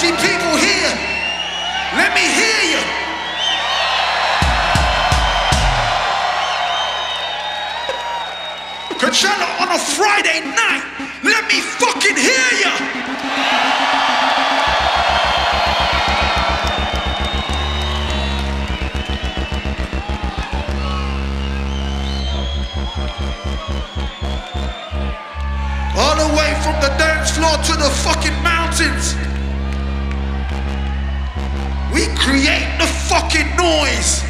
see people here. Let me hear you. Coachella on a Friday night. Let me fucking hear you. All the way from the dance floor to the fucking mountains. We create the fucking noise.